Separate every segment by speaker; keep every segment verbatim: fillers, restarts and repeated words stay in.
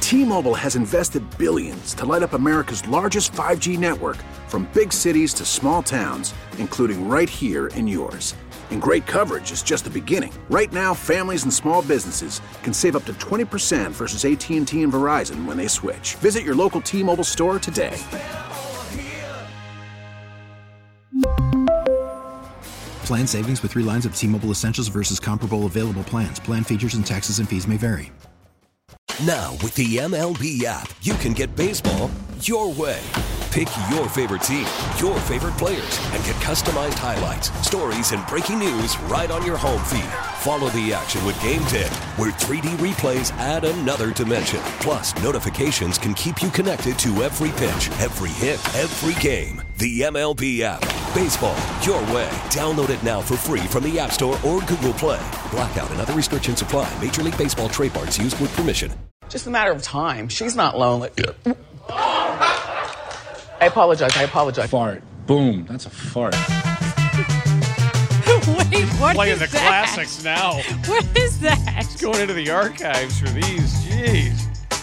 Speaker 1: T-Mobile has invested billions to light up America's largest five G network, from big cities to small towns, including right here in yours. And great coverage is just the beginning. Right now, families and small businesses can save up to twenty percent versus A T and T and Verizon when they switch. Visit your local T-Mobile store today.
Speaker 2: Plan savings with three lines of T-Mobile Essentials versus comparable available plans. Plan features and taxes and fees may vary.
Speaker 3: Now, with the M L B app, you can get baseball your way. Pick your favorite team, your favorite players, and get customized highlights, stories, and breaking news right on your home feed. Follow the action with Game Day, where three D replays add another dimension. Plus, notifications can keep you connected to every pitch, every hit, every game. The M L B app. Baseball your way. Download it now for free from the App Store or Google Play. Blackout and other restrictions apply. Major League Baseball trademarks used with permission.
Speaker 4: Just a matter of time. She's not lonely. I apologize. I apologize.
Speaker 5: Fart. Boom. That's a fart.
Speaker 6: Wait, what
Speaker 7: Playing
Speaker 6: is
Speaker 7: the
Speaker 6: that?
Speaker 7: classics now.
Speaker 6: What is that?
Speaker 7: It's going into the archives for these. Jeez.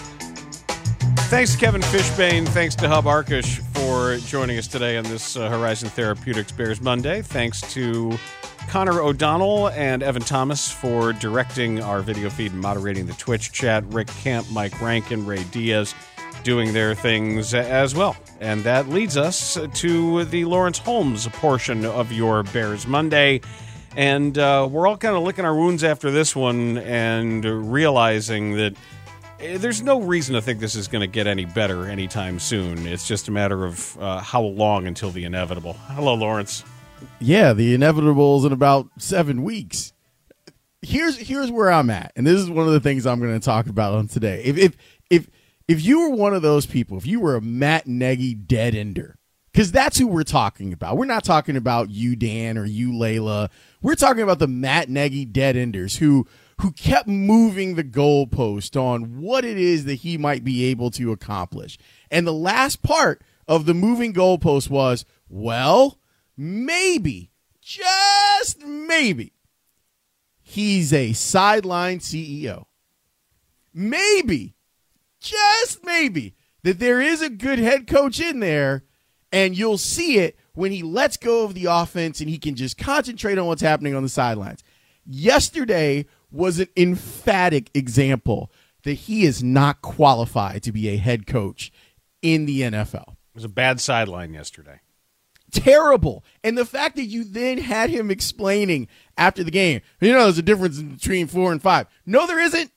Speaker 7: Thanks to Kevin Fishbane. Thanks to Hub Arkush for joining us today on this uh, Horizon Therapeutics Bears Monday. Thanks to Connor O'Donnell and Evan Thomas for directing our video feed and moderating the Twitch chat. Rick Camp, Mike Rankin, Ray Diaz doing their things as well. And that leads us to the Lawrence Holmes portion of your Bears Monday. And uh, we're all kind of licking our wounds after this one and realizing that there's no reason to think this is going to get any better anytime soon. It's just a matter of uh, how long until the inevitable. Hello, Lawrence.
Speaker 8: Yeah, the inevitable is in about seven weeks. Here's here's where I'm at, and this is one of the things I'm going to talk about on today. If if if if you were one of those people, if you were a Matt Nagy dead ender, because that's who we're talking about. We're not talking about you, Dan, or you, Layla. We're talking about the Matt Nagy dead enders who who kept moving the goalpost on what it is that he might be able to accomplish. And the last part of the moving goalpost was, well, maybe, just maybe, he's a sideline C E O. Maybe, just maybe, that there is a good head coach in there, and you'll see it when he lets go of the offense and he can just concentrate on what's happening on the sidelines. Yesterday was an emphatic example that he is not qualified to be a head coach in the N F L.
Speaker 7: It was a bad sideline yesterday.
Speaker 8: Terrible. And the fact that you then had him explaining after the game, you know, there's a difference between four and five. No, there isn't.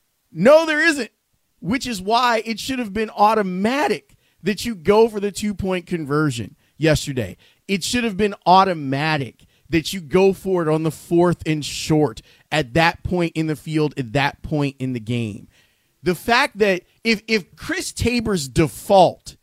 Speaker 8: No, there isn't. Which is why it should have been automatic that you go for the two-point conversion yesterday. It should have been automatic that you go for it on the fourth and short at that point in the field, at that point in the game. The fact that if if Chris Tabor's default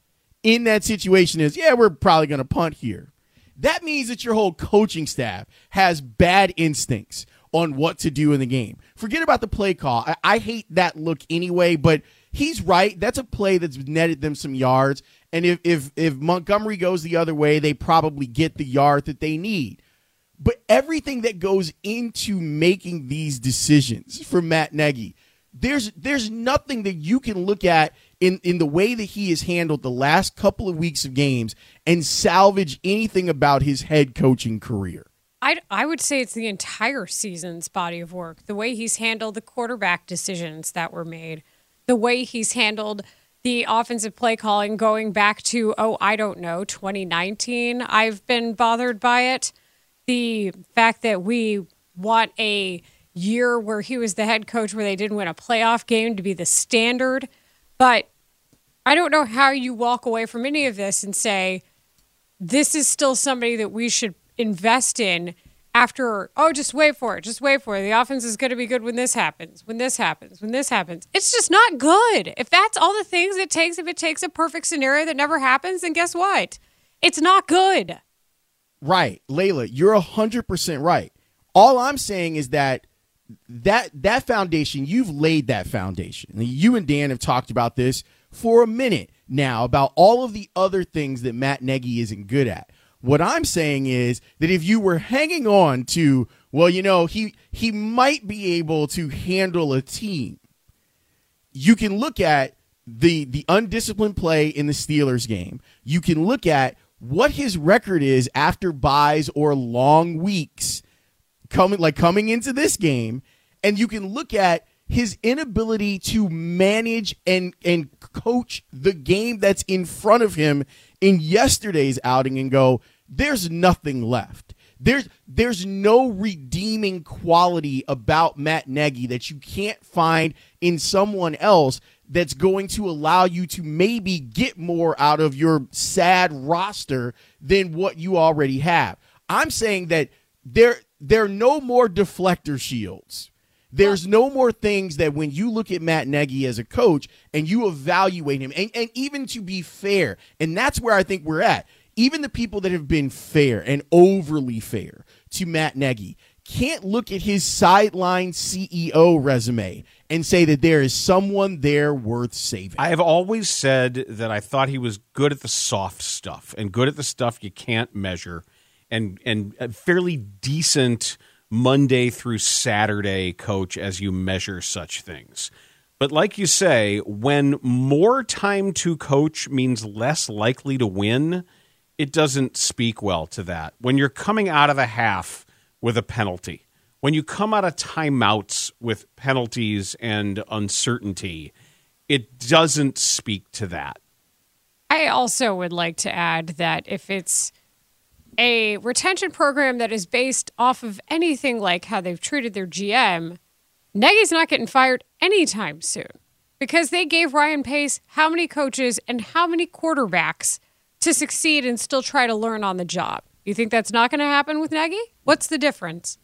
Speaker 8: in that situation is, yeah, we're probably going to punt here, that means that your whole coaching staff has bad instincts on what to do in the game. Forget about the play call. I, I hate that look anyway, but he's right. That's a play that's netted them some yards. And if if if Montgomery goes the other way, they probably get the yard that they need. But everything that goes into making these decisions for Matt Nagy, there's there's nothing that you can look at in, in the way that he has handled the last couple of weeks of games and salvage anything about his head coaching career.
Speaker 6: I, I would say it's the entire season's body of work. The way he's handled the quarterback decisions that were made, the way he's handled the offensive play calling going back to, oh, I don't know, twenty nineteen. I've been bothered by it. The fact that we want a year where he was the head coach where they didn't win a playoff game to be the standard. But I don't know how you walk away from any of this and say, this is still somebody that we should invest in after, oh, just wait for it. Just wait for it. The offense is going to be good when this happens, when this happens, when this happens. It's just not good. If that's all the things it takes, if it takes a perfect scenario that never happens, then guess what? It's not good.
Speaker 8: Right. Layla, you're one hundred percent right. All I'm saying is that that that foundation, you've laid that foundation. You and Dan have talked about this for a minute now about all of the other things that Matt Nagy isn't good at. What I'm saying is that if you were hanging on to, well, you know, he he might be able to handle a team, you can look at the the undisciplined play in the Steelers game. You can look at what his record is after buys or long weeks coming like coming into this game, and you can look at his inability to manage and and coach the game that's in front of him in yesterday's outing and go, there's nothing left. There's there's no redeeming quality about Matt Nagy that you can't find in someone else that's going to allow you to maybe get more out of your sad roster than what you already have. I'm saying that there there are no more deflector shields. There's no more things that when you look at Matt Nagy as a coach and you evaluate him, and, and even to be fair, and that's where I think we're at, even the people that have been fair and overly fair to Matt Nagy can't look at his sideline C E O resume and say that there is someone there worth saving.
Speaker 7: I have always said that I thought he was good at the soft stuff and good at the stuff you can't measure, and, and a fairly decent Monday through Saturday coach as you measure such things. But like you say, when more time to coach means less likely to win, it doesn't speak well to that. When you're coming out of a half with a penalty, when you come out of timeouts with penalties and uncertainty, it doesn't speak to that.
Speaker 6: I also would like to add that if it's a retention program that is based off of anything like how they've treated their G M, Nagy's not getting fired anytime soon because they gave Ryan Pace how many coaches and how many quarterbacks to succeed and still try to learn on the job. You think that's not going to happen with Nagy? What's the difference?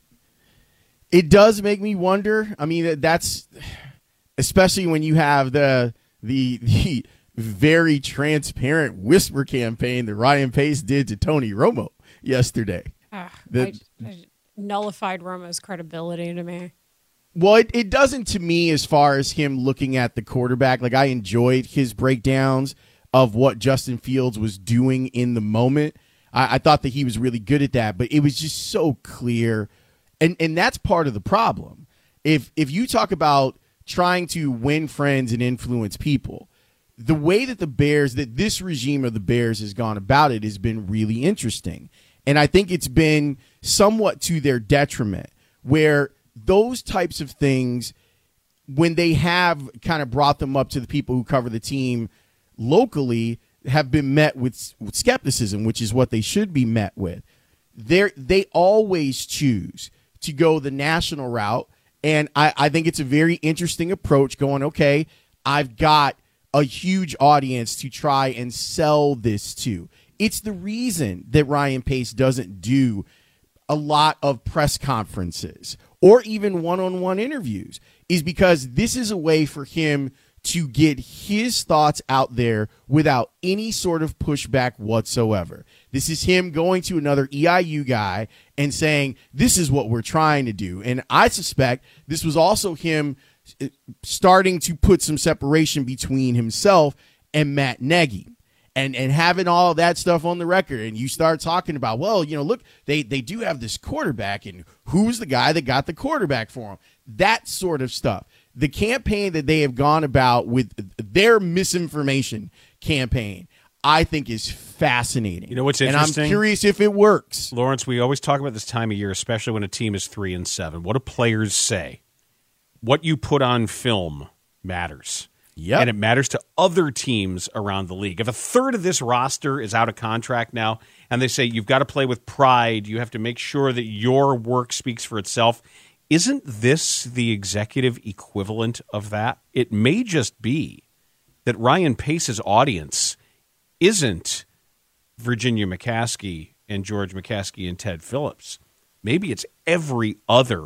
Speaker 8: It does make me wonder. I mean, that's especially when you have the the the very transparent whisper campaign that Ryan Pace did to Tony Romo yesterday.
Speaker 6: Uh,
Speaker 8: that
Speaker 6: I, I nullified Romo's credibility to me.
Speaker 8: Well, it, it doesn't to me as far as him looking at the quarterback. Like, I enjoyed his breakdowns of what Justin Fields was doing in the moment. I, I thought that he was really good at that, but it was just so clear. And and that's part of the problem. If if you talk about trying to win friends and influence people, the way that the Bears, that this regime of the Bears has gone about it has been really interesting. And I think it's been somewhat to their detriment, where those types of things, when they have kind of brought them up to the people who cover the team locally, have been met with, with skepticism, which is what they should be met with. They're, they always choose to go the national route. And I, I think it's a very interesting approach going, okay, I've got a huge audience to try and sell this to. It's the reason that Ryan Pace doesn't do a lot of press conferences or even one-on-one interviews, is because this is a way for him to get his thoughts out there without any sort of pushback whatsoever. This is him going to another E I U guy and saying, this is what we're trying to do. And I suspect this was also him starting to put some separation between himself and Matt Nagy. And and having all that stuff on the record, and you start talking about, well, you know, look, they, they do have this quarterback, and who's the guy that got the quarterback for him? That sort of stuff. The campaign that they have gone about with their misinformation campaign, I think is fascinating.
Speaker 7: You know what's interesting?
Speaker 8: And I'm curious if it works.
Speaker 7: Lawrence, we always talk about this time of year, especially when a team is three and seven. What do players say? What you put on film matters.
Speaker 8: Yep.
Speaker 7: And it matters to other teams around the league. If a third of this roster is out of contract now, and they say you've got to play with pride, you have to make sure that your work speaks for itself, isn't this the executive equivalent of that? It may just be that Ryan Pace's audience isn't Virginia McCaskey and George McCaskey and Ted Phillips. Maybe it's every other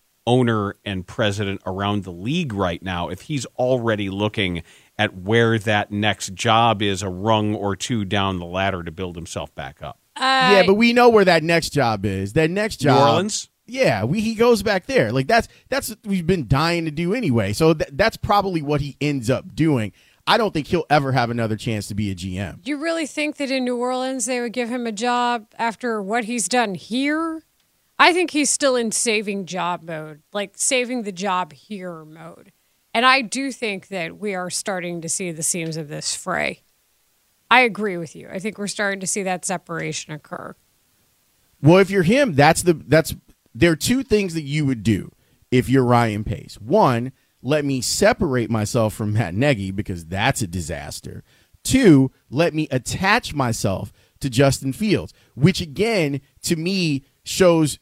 Speaker 7: owner and president around the league right now, if he's already looking at where that next job is a rung or two down the ladder to build himself back up.
Speaker 6: Uh,
Speaker 8: yeah, but we know where that next job is. That next job,
Speaker 7: New Orleans?
Speaker 8: Yeah, we, he goes back there. Like that's that's what we've been dying to do anyway. So th- that's probably what he ends up doing. I don't think he'll ever have another chance to be a G M.
Speaker 6: Do you really think that in New Orleans they would give him a job after what he's done here? I think he's still in saving job mode, like saving the job here mode. And I do think that we are starting to see the seams of this fray. I agree with you. I think we're starting to see that separation occur.
Speaker 8: Well, if you're him, that's the that's there are two things that you would do if you're Ryan Pace. One, let me separate myself from Matt Nagy because that's a disaster. Two, let me attach myself to Justin Fields, which again, to me, shows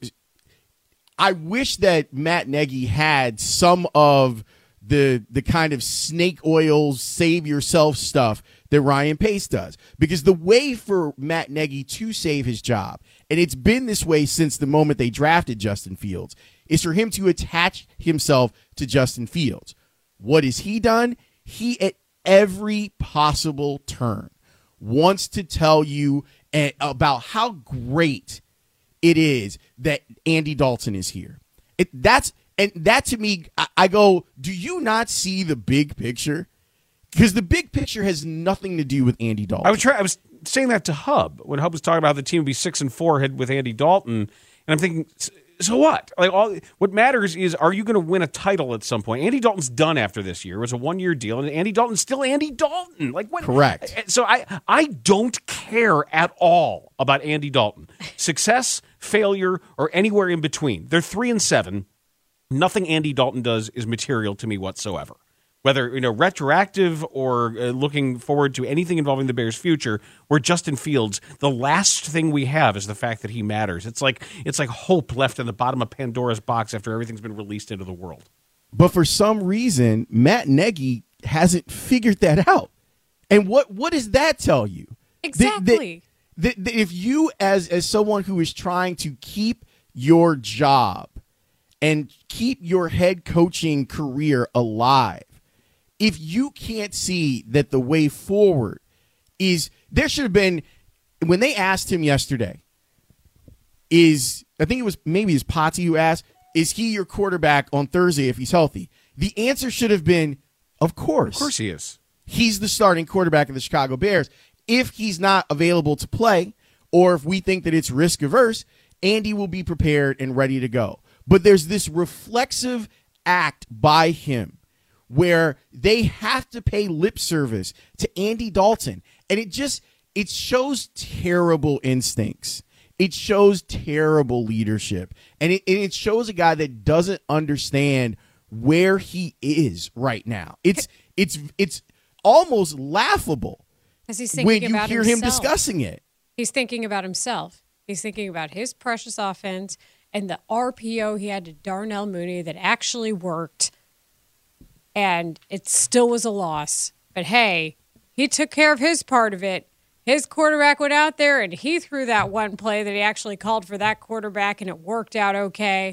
Speaker 8: I wish that Matt Nagy had some of the the kind of snake oil save yourself stuff that Ryan Pace does. Because the way for Matt Nagy to save his job, and it's been this way since the moment they drafted Justin Fields, is for him to attach himself to Justin Fields. What has he done? He, at every possible turn, wants to tell you uh, about how great it is that Andy Dalton is here. It, that's and that to me, I, I go, do you not see the big picture? Because the big picture has nothing to do with Andy Dalton.
Speaker 7: I was try, I was saying that to Hub when Hub was talking about the team would be six and four head with Andy Dalton, and I'm thinking, so what? Like all what matters is, are you going to win a title at some point? Andy Dalton's done after this year. It was a one year deal, and Andy Dalton's still Andy Dalton. Like what?
Speaker 8: Correct.
Speaker 7: So I I don't care at all about Andy Dalton. Success, failure, or anywhere in between. They're three and seven. Nothing Andy Dalton does is material to me whatsoever. Whether you know retroactive or uh, looking forward to anything involving the Bears' future, where Justin Fields, the last thing we have is the fact that he matters. It's like it's like hope left in the bottom of Pandora's box after everything's been released into the world.
Speaker 8: But for some reason, Matt Nagy hasn't figured that out. And what what does that tell you?
Speaker 6: Exactly.
Speaker 8: That, that, that if you, as as someone who is trying to keep your job and keep your head coaching career alive, if you can't see that the way forward is, there should have been, when they asked him yesterday, is, I think it was maybe it was Potty who asked, is he your quarterback on Thursday if he's healthy? The answer should have been, of course.
Speaker 7: Of course he is.
Speaker 8: He's the starting quarterback of the Chicago Bears. If he's not available to play, or if we think that it's risk averse, Andy will be prepared and ready to go. But there's this reflexive act by him where they have to pay lip service to Andy Dalton. And it just, it shows terrible instincts. It shows terrible leadership. And it, and it shows a guy that doesn't understand where he is right now. It's, it's, it's almost laughable
Speaker 6: he's thinking
Speaker 8: when you
Speaker 6: about
Speaker 8: hear
Speaker 6: himself.
Speaker 8: him discussing it.
Speaker 6: He's thinking about himself. He's thinking about his precious offense and the R P O he had to Darnell Mooney that actually worked. And it still was a loss. But hey, he took care of his part of it. His quarterback went out there and he threw that one play that he actually called for that quarterback, and it worked out okay.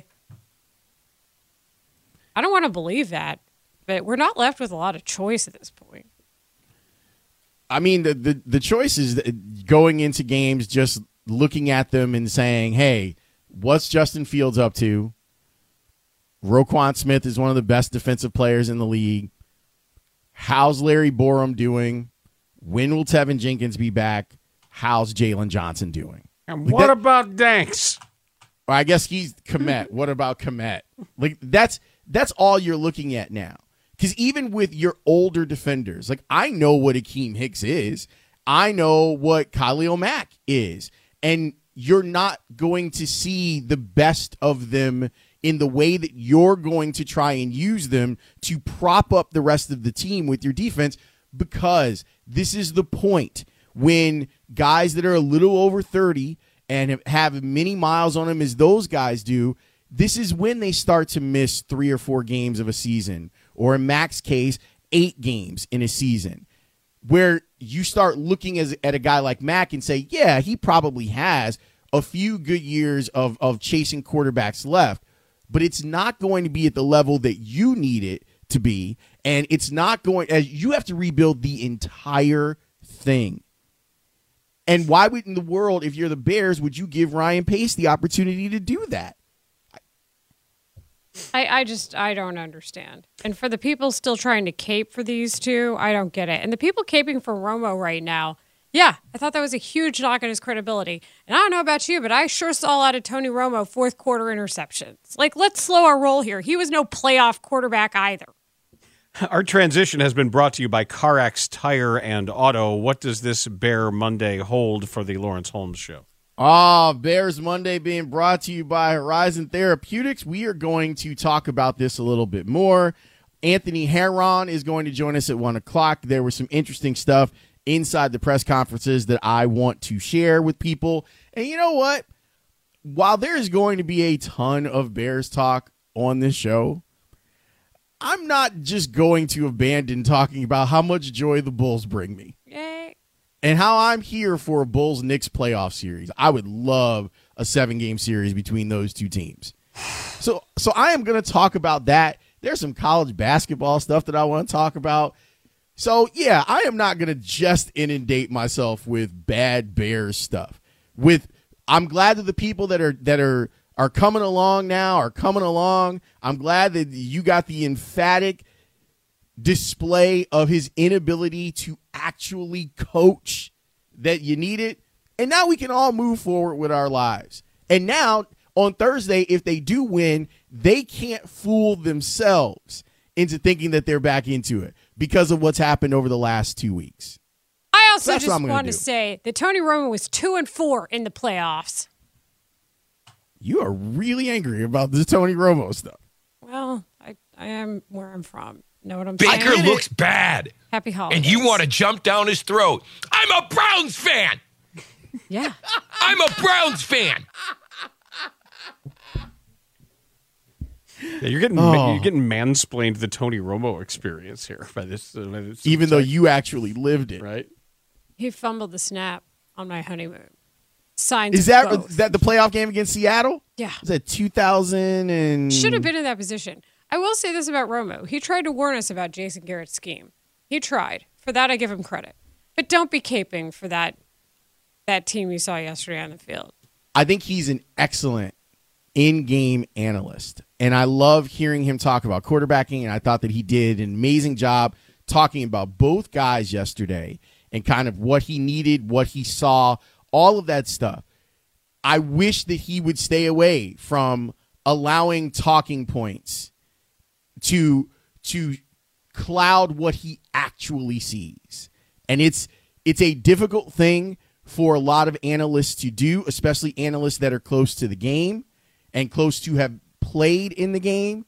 Speaker 6: I don't want to believe that, but we're not left with a lot of choice at this point.
Speaker 8: I mean, the, the, the choice is going into games, just looking at them and saying, hey, what's Justin Fields up to? Roquan Smith is one of the best defensive players in the league. How's Larry Borum doing? When will Tevin Jenkins be back? How's Jalen Johnson doing?
Speaker 7: And
Speaker 8: like
Speaker 7: what
Speaker 8: that,
Speaker 7: about Danks?
Speaker 8: I guess he's Komet. What about Komet? Like that's that's all you're looking at now. Because even with your older defenders, like I know what Akeem Hicks is. I know what Khalil Mack is. And you're not going to see the best of them in the way that you're going to try and use them to prop up the rest of the team with your defense, because this is the point when guys that are a little over thirty and have many miles on them as those guys do, this is when they start to miss three or four games of a season, or in Mac's case, eight games in a season, where you start looking as, at a guy like Mac and say, yeah, he probably has a few good years of, of chasing quarterbacks left, but it's not going to be at the level that you need it to be, and it's not going, as you have to rebuild the entire thing. And why would in the world, if you're the Bears, would you give Ryan Pace the opportunity to do that?
Speaker 6: I, I just, I don't understand. And for the people still trying to cape for these two, I don't get it. And the people caping for Romo right now, yeah, I thought that was a huge knock on his credibility. And I don't know about you, but I sure saw out of Tony Romo fourth quarter interceptions. Like, let's slow our roll here. He was no playoff quarterback either.
Speaker 7: Our transition has been brought to you by CarX Tire and Auto. What does this Bear Monday hold for the Lawrence Holmes Show?
Speaker 8: Ah, Bears Monday being brought to you by Horizon Therapeutics. We are going to talk about this a little bit more. Anthony Herron is going to join us at one o'clock. There was some interesting stuff inside the press conferences that I want to share with people. And you know what? While there is going to be a ton of Bears talk on this show, I'm not just going to abandon talking about how much joy the Bulls bring me.
Speaker 6: Yay.
Speaker 8: And how I'm here for a Bulls-Knicks playoff series. I would love a seven-game series between those two teams. So so I am going to talk about that. There's some college basketball stuff that I want to talk about. So, yeah, I am not going to just inundate myself with bad Bears stuff. With I'm glad that the people that are that are are coming along now are coming along. I'm glad that you got the emphatic display of his inability to actually coach that you needed. And now we can all move forward with our lives. And now on Thursday, if they do win, they can't fool themselves into thinking that they're back into it because of what's happened over the last two weeks.
Speaker 6: I also
Speaker 8: That's
Speaker 6: just want to say that Tony Romo was two and four in the playoffs.
Speaker 8: You are really angry about this Tony Romo stuff.
Speaker 6: Well, I, I am where I'm from. Know what I'm
Speaker 9: Baker
Speaker 6: saying?
Speaker 9: looks bad.
Speaker 6: Happy holidays.
Speaker 9: And you want to jump down his throat. I'm a Browns fan.
Speaker 6: Yeah.
Speaker 9: I'm a Browns fan.
Speaker 7: Yeah, you're getting
Speaker 8: Oh.
Speaker 7: you're getting mansplained the Tony Romo experience here by this. Uh, by this
Speaker 8: Even though you actually lived it.
Speaker 7: right?
Speaker 6: He fumbled the snap on my honeymoon. Signs
Speaker 8: Is
Speaker 6: of
Speaker 8: that
Speaker 6: both.
Speaker 8: is that the playoff game against Seattle?
Speaker 6: Yeah.
Speaker 8: Is that two thousand and
Speaker 6: Should have been in that position. I will say this about Romo. He tried to warn us about Jason Garrett's scheme. He tried. For that, I give him credit. But don't be caping for that that team you saw yesterday on the field.
Speaker 8: I think he's an excellent in-game analyst. And I love hearing him talk about quarterbacking, and I thought that he did an amazing job talking about both guys yesterday and kind of what he needed, what he saw, all of that stuff. I wish that he would stay away from allowing talking points to to cloud what he actually sees. And it's it's a difficult thing for a lot of analysts to do, especially analysts that are close to the game and close to have played in the game.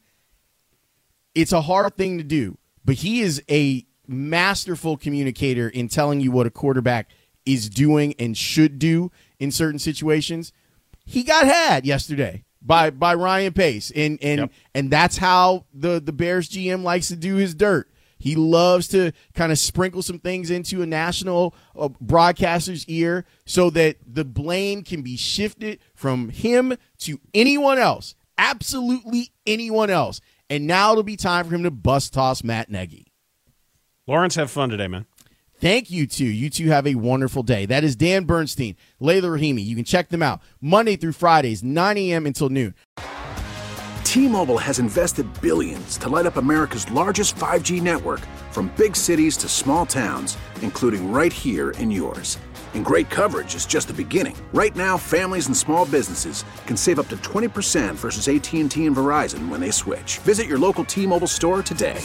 Speaker 8: It's a hard thing to do, but he is a masterful communicator in telling you what a quarterback is doing and should do in certain situations. He got had yesterday by by Ryan Pace, and and
Speaker 7: Yep.
Speaker 8: and that's how the the Bears G M likes to do his dirt. He loves to kind of sprinkle some things into a national uh, broadcaster's ear so that the blame can be shifted from him to anyone else, absolutely anyone else. And now it'll be time for him to bus toss Matt Nagy.
Speaker 7: Lawrence, have fun today, man.
Speaker 8: Thank you, two. You two have a wonderful day. That is Dan Bernstein, Layla Rahimi. You can check them out Monday through Fridays, nine a.m. until noon.
Speaker 1: T-Mobile has invested billions to light up America's largest five G network, from big cities to small towns, including right here in yours. And great coverage is just the beginning. Right now, families and small businesses can save up to twenty percent versus A T and T and Verizon when they switch. Visit your local T-Mobile store today.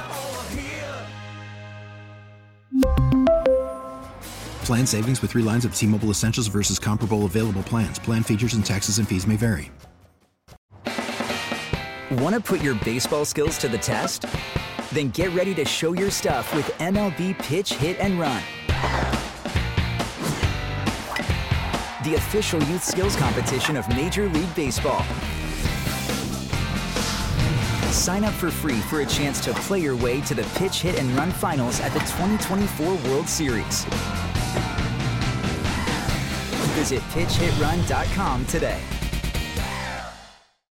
Speaker 2: Plan savings with three lines of T-Mobile Essentials versus comparable available plans. Plan features and taxes and fees may vary.
Speaker 10: Want to put your baseball skills to the test? Then get ready to show your stuff with M L B Pitch Hit and Run. The official youth skills competition of Major League Baseball. Sign up for free for a chance to play your way to the Pitch Hit and Run finals at the twenty twenty-four World Series. Visit pitch hit run dot com today.